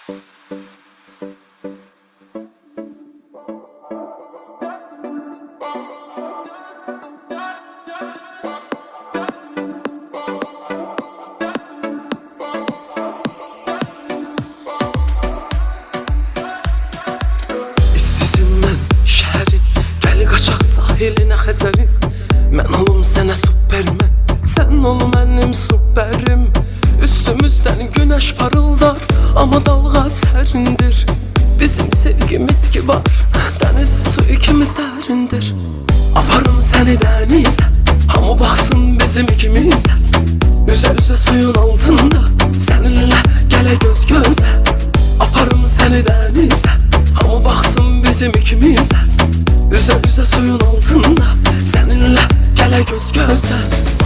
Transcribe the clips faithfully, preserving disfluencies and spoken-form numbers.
İstisindən şəhərin, gəl qaçaq sahilinə Xəzərin. Mən olum sənə supermen, sən ol mənim superim. Üstümüzdən günəş parıldar, amma dalğa sərindir. Bizim sevgimiz ki var, dəniz suyu kimi dərindir. Aparım səni dənizə, hamı baxsın bizim ikimizə. Üzə-üzə suyun altında, səninlə gələ göz gözə. Aparım səni dənizə, hamı baxsın bizim ikimizə. Üzə-üzə suyun altında, səninlə gələ göz gözə.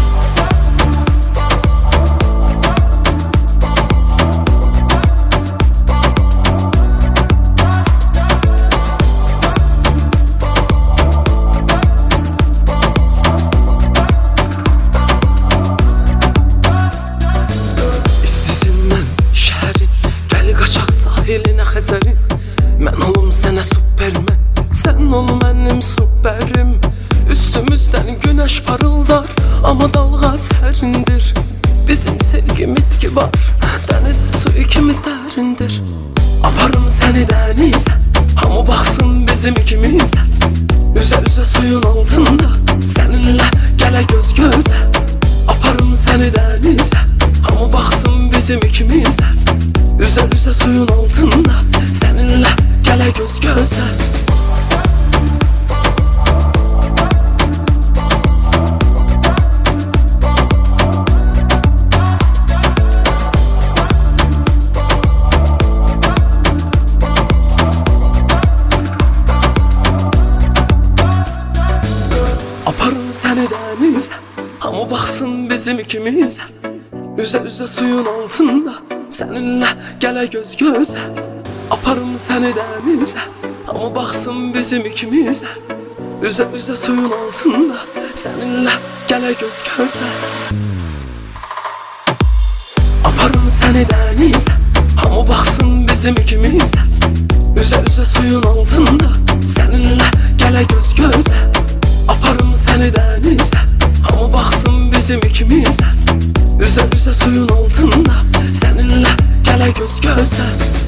Sahilinə Xəzərin, mən olum sənə supermen, sən ol mənim superim. Üstümüzdən günəş parıldar, amma dalğa sərindir. Bizim sevgimiz ki var, dəniz suyu kimi dərindir. Aparım səni dənizə, hamı baxsın bizim ikimizə. Üzə-üzə suyun altında, səninlə gələ göz gözə. Aparım səni dənizə, hamı baxsın bizim ikimizə. Üzə-üzə suyun altında, səninlə gələ göz gözə. Aparım səni dənizə, hamı baxsın bizim ikimizə. Üzə-üzə suyun altında, səninlə gələ göz gözə. Aparım səni dənizə, hamı baxsın bizim ikimizə. Üzə-üzə suyun altında, səninlə gələ göz gözə. Aparım səni dənizə, hamı baxsın bizim ikimizə. Üzə-üzə suyun altında, səninlə gələ göz gözə. Aparım səni dənizə, hamı baxsın bizim ikimizə. Üzə-üzə suyun altında, səninlə gələ göz gözə.